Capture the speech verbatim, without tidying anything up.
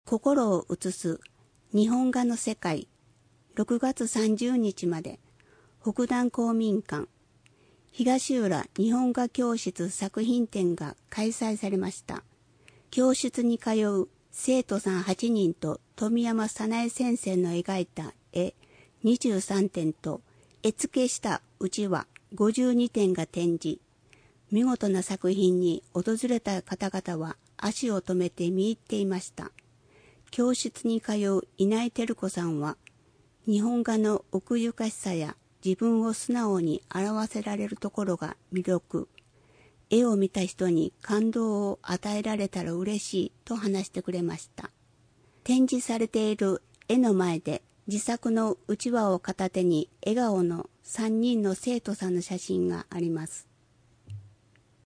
心を映す日本画の世界、ろくがつさんじゅうにちまで北段公民館東浦日本画教室作品展が開催されました。教室に通う生徒さんはちにんと富山早苗先生の描いた絵にじゅうさんてんと絵付けしたうちわごじゅうにてんが展示。見事な作品に訪れた方々は足を止めて見入っていました。教室に通う稲井照子さんは、日本画の奥ゆかしさや自分を素直に表せられるところが魅力。絵を見た人に感動を与えられたら嬉しいと話してくれました。展示されている絵の前で自作のうちわを片手に笑顔のさんにんの生徒さんの写真があります。